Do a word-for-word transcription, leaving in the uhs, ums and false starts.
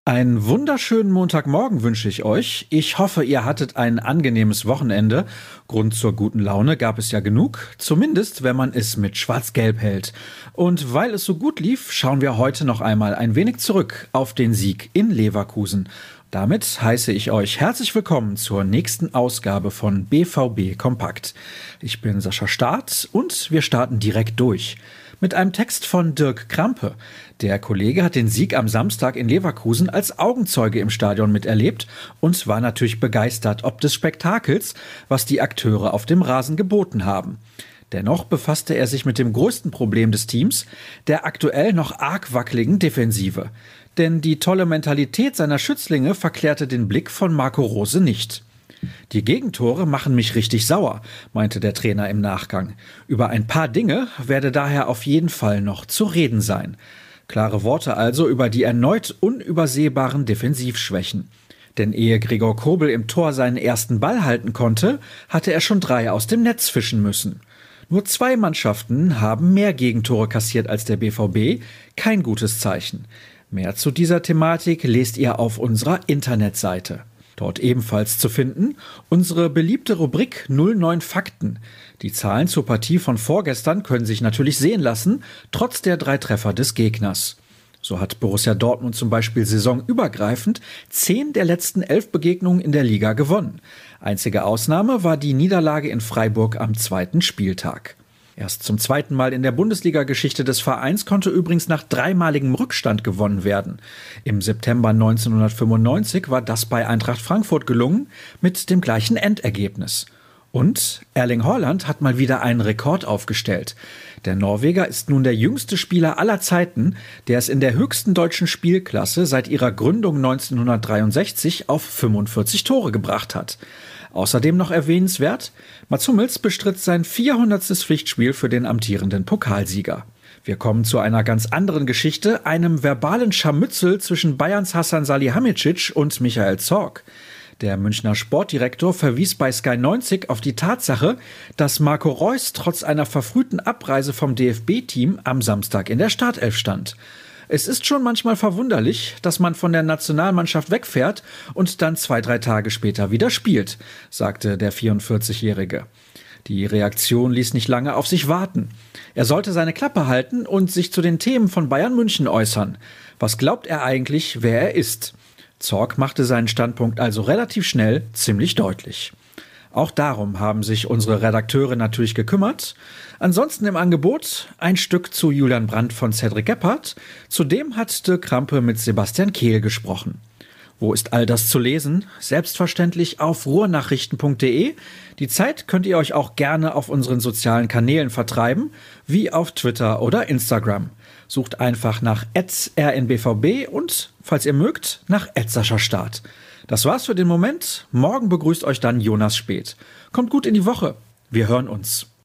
Einen wunderschönen Montagmorgen wünsche ich euch. Ich hoffe, ihr hattet ein angenehmes Wochenende. Grund zur guten Laune gab es ja genug, zumindest wenn man es mit Schwarz-Gelb hält. Und weil es so gut lief, schauen wir heute noch einmal ein wenig zurück auf den Sieg in Leverkusen. Damit heiße ich euch herzlich willkommen zur nächsten Ausgabe von B V B Kompakt. Ich bin Sascha Staat und wir starten direkt durch. Mit einem Text von Dirk Krampe. Der Kollege hat den Sieg am Samstag in Leverkusen als Augenzeuge im Stadion miterlebt und war natürlich begeistert ob des Spektakels, was die Akteure auf dem Rasen geboten haben. Dennoch befasste er sich mit dem größten Problem des Teams, der aktuell noch arg wackeligen Defensive. Denn die tolle Mentalität seiner Schützlinge verklärte den Blick von Marco Rose nicht. Die Gegentore machen mich richtig sauer, meinte der Trainer im Nachgang. Über ein paar Dinge werde daher auf jeden Fall noch zu reden sein. Klare Worte also über die erneut unübersehbaren Defensivschwächen. Denn ehe Gregor Kobel im Tor seinen ersten Ball halten konnte, hatte er schon drei aus dem Netz fischen müssen. Nur zwei Mannschaften haben mehr Gegentore kassiert als der B V B, kein gutes Zeichen. Mehr zu dieser Thematik lest ihr auf unserer Internetseite. Dort ebenfalls zu finden unsere beliebte Rubrik null neun Fakten. Die Zahlen zur Partie von vorgestern können sich natürlich sehen lassen, trotz der drei Treffer des Gegners. So hat Borussia Dortmund zum Beispiel saisonübergreifend zehn der letzten elf Begegnungen in der Liga gewonnen. Einzige Ausnahme war die Niederlage in Freiburg am zweiten Spieltag. Erst zum zweiten Mal in der Bundesliga-Geschichte des Vereins konnte übrigens nach dreimaligem Rückstand gewonnen werden. Im September neunzehnhundertfünfundneunzig war das bei Eintracht Frankfurt gelungen, mit dem gleichen Endergebnis. Und Erling Haaland hat mal wieder einen Rekord aufgestellt. Der Norweger ist nun der jüngste Spieler aller Zeiten, der es in der höchsten deutschen Spielklasse seit ihrer Gründung neunzehnhundertdreiundsechzig auf fünfundvierzig Tore gebracht hat. Außerdem noch erwähnenswert, Mats Hummels bestritt sein vierhundertstes Pflichtspiel für den amtierenden Pokalsieger. Wir kommen zu einer ganz anderen Geschichte, einem verbalen Scharmützel zwischen Bayerns Hasan Salihamidzic und Michael Zorc. Der Münchner Sportdirektor verwies bei Sky neunzig auf die Tatsache, dass Marco Reus trotz einer verfrühten Abreise vom D F B-Team am Samstag in der Startelf stand. Es ist schon manchmal verwunderlich, dass man von der Nationalmannschaft wegfährt und dann zwei, drei Tage später wieder spielt, sagte der vierundvierzigjährige. Die Reaktion ließ nicht lange auf sich warten. Er sollte seine Klappe halten und sich zu den Themen von Bayern München äußern. Was glaubt er eigentlich, wer er ist? Zorc machte seinen Standpunkt also relativ schnell ziemlich deutlich. Auch darum haben sich unsere Redakteure natürlich gekümmert. Ansonsten im Angebot ein Stück zu Julian Brandt von Cedric Gebhardt. Zudem hat Dirk Krampe mit Sebastian Kehl gesprochen. Wo ist all das zu lesen? Selbstverständlich auf ruhrnachrichten punkt de. Die Zeit könnt ihr euch auch gerne auf unseren sozialen Kanälen vertreiben, wie auf Twitter oder Instagram. Sucht einfach nach at r n b v b und, falls ihr mögt, nach at Sascha Staat. Das war's für den Moment. Morgen begrüßt euch dann Jonas Späth. Kommt gut in die Woche. Wir hören uns.